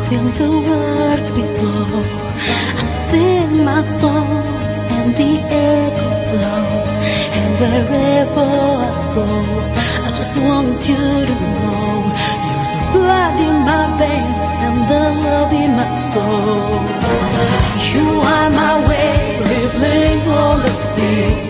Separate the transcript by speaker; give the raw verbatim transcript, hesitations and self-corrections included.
Speaker 1: feel the words below. I sing my song and the echo flows. And wherever I go, I just want you to know you're the blood in my veins and the love in my soul. You are my wave, rippling on the sea.